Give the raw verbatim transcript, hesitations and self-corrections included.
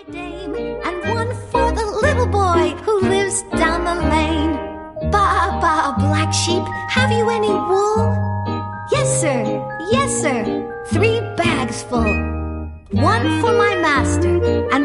dame, and one for the little boy who lives down the lane. Ba, ba, black sheep, have you any wool? Yes, sir, yes, sir, three bags full. One for my master, and